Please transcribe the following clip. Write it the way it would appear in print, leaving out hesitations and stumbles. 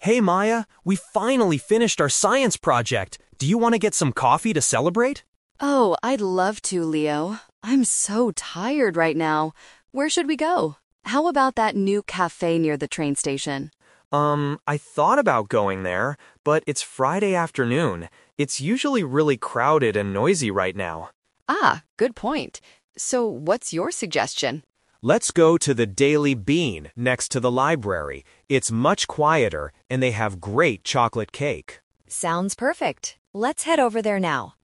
Hey Maya, we finally finished our science project. Do you want to get some coffee to celebrate? Oh, I'd love to, Leo. I'm so tired right now. Where should we go? How about that new cafe near the train station? I thought about going there, but it's Friday afternoon. It's usually really crowded and noisy right now. Ah, good point. So, what's your suggestion? Let's go to the Daily Bean next to the library. It's much quieter and they have great chocolate cake. Sounds perfect. Let's head over there now.